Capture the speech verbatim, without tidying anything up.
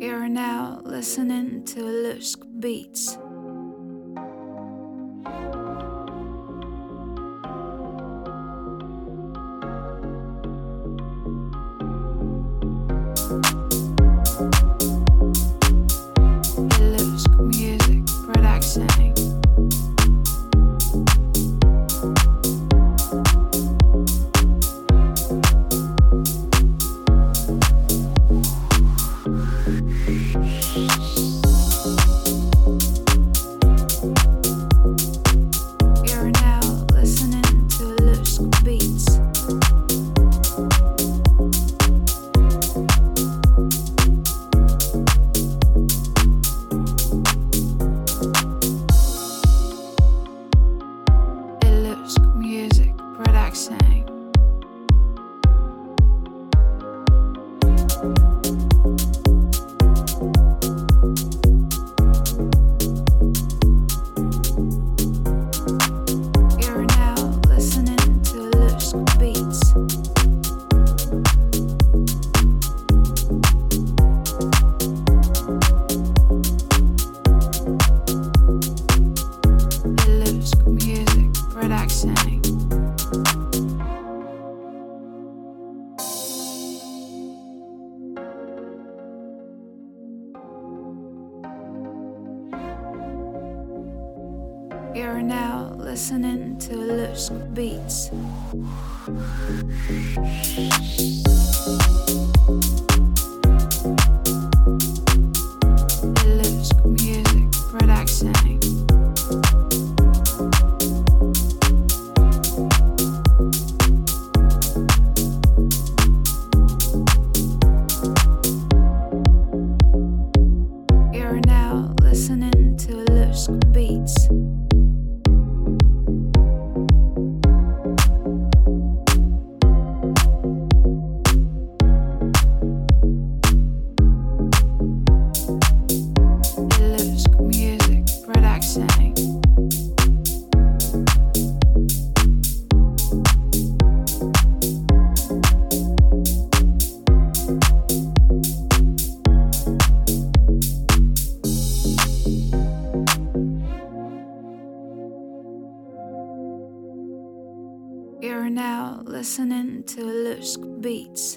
You're now listening to Lusk Beats. Lusk Music Production. You're now listening to Lusk Beats. Lusk Music Production. You're now listening to Lusk Beats. Lusk Music Production. You're now listening to Lusk Beats. Lusk Music Production. You're now listening to Lusk Beats. Lusk Music Production. You're now listening to Lusk Beats.